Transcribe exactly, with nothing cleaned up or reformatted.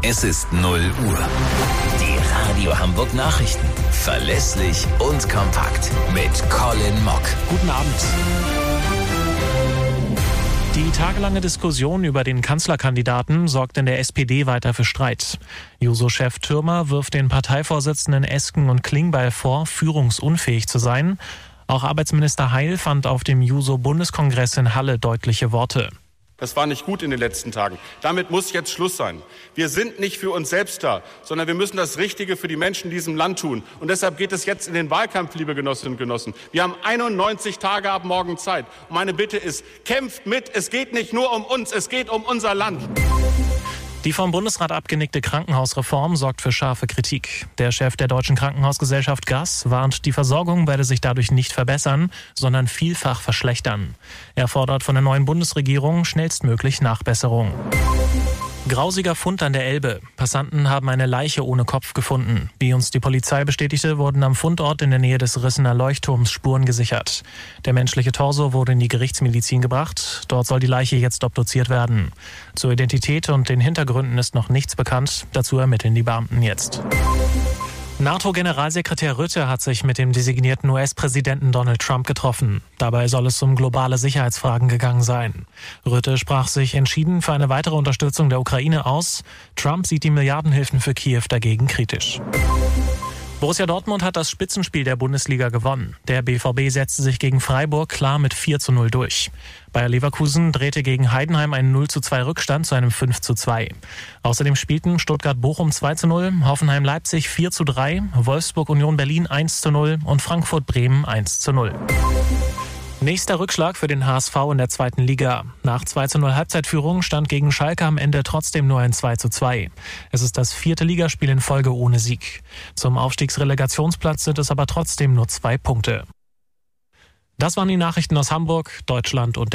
Es ist null Uhr. Die Radio Hamburg Nachrichten. Verlässlich und kompakt. Mit Colin Mock. Guten Abend. Die tagelange Diskussion über den Kanzlerkandidaten sorgt in der S P D weiter für Streit. Juso-Chef Thürmer wirft den Parteivorsitzenden Esken und Klingbeil vor, führungsunfähig zu sein. Auch Arbeitsminister Heil fand auf dem Juso-Bundeskongress in Halle deutliche Worte. Das war nicht gut in den letzten Tagen. Damit muss jetzt Schluss sein. Wir sind nicht für uns selbst da, sondern wir müssen das Richtige für die Menschen in diesem Land tun. Und deshalb geht es jetzt in den Wahlkampf, liebe Genossinnen und Genossen. Wir haben einundneunzig Tage ab morgen Zeit. Und meine Bitte ist, kämpft mit. Es geht nicht nur um uns, es geht um unser Land. Die vom Bundesrat abgenickte Krankenhausreform sorgt für scharfe Kritik. Der Chef der Deutschen Krankenhausgesellschaft Gass warnt, die Versorgung werde sich dadurch nicht verbessern, sondern vielfach verschlechtern. Er fordert von der neuen Bundesregierung schnellstmöglich Nachbesserung. Grausiger Fund an der Elbe. Passanten haben eine Leiche ohne Kopf gefunden. Wie uns die Polizei bestätigte, wurden am Fundort in der Nähe des Rissener Leuchtturms Spuren gesichert. Der menschliche Torso wurde in die Gerichtsmedizin gebracht. Dort soll die Leiche jetzt obduziert werden. Zur Identität und den Hintergründen ist noch nichts bekannt. Dazu ermitteln die Beamten jetzt. NATO-Generalsekretär Rutte hat sich mit dem designierten U S-Präsidenten Donald Trump getroffen. Dabei soll es um globale Sicherheitsfragen gegangen sein. Rutte sprach sich entschieden für eine weitere Unterstützung der Ukraine aus. Trump sieht die Milliardenhilfen für Kiew dagegen kritisch. Borussia Dortmund hat das Spitzenspiel der Bundesliga gewonnen. Der B V B setzte sich gegen Freiburg klar mit vier zu null durch. Bayer Leverkusen drehte gegen Heidenheim einen null zu zwei Rückstand zu einem fünf zu zwei. Außerdem spielten Stuttgart-Bochum zwei zu null, Hoffenheim-Leipzig vier zu drei, Wolfsburg-Union Berlin eins zu null und Frankfurt-Bremen eins zu null. Nächster Rückschlag für den H S V in der zweiten Liga. Nach zwei zu null Halbzeitführung stand gegen Schalke am Ende trotzdem nur ein zwei zu zwei. Es ist das vierte Ligaspiel in Folge ohne Sieg. Zum Aufstiegsrelegationsplatz sind es aber trotzdem nur zwei Punkte. Das waren die Nachrichten aus Hamburg, Deutschland und der